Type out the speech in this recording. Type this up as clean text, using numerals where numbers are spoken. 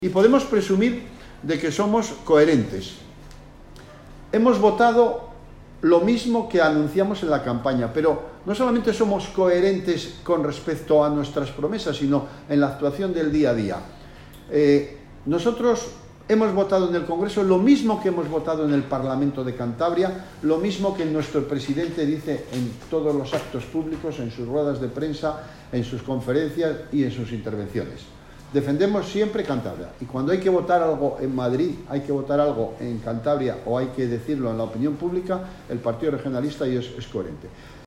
y podemos presumir de que somos coherentes. Hemos votado lo mismo que anunciamos en la campaña, pero no solamente somos coherentes con respecto a nuestras promesas, sino en la actuación del día a día. Nosotros hemos votado en el Congreso lo mismo que hemos votado en el Parlamento de Cantabria, lo mismo que nuestro presidente dice en todos los actos públicos, en sus ruedas de prensa, en sus conferencias y en sus intervenciones. Defendemos siempre Cantabria, y cuando hay que votar algo en Madrid, hay que votar algo en Cantabria o hay que decirlo en la opinión pública, el Partido Regionalista es coherente.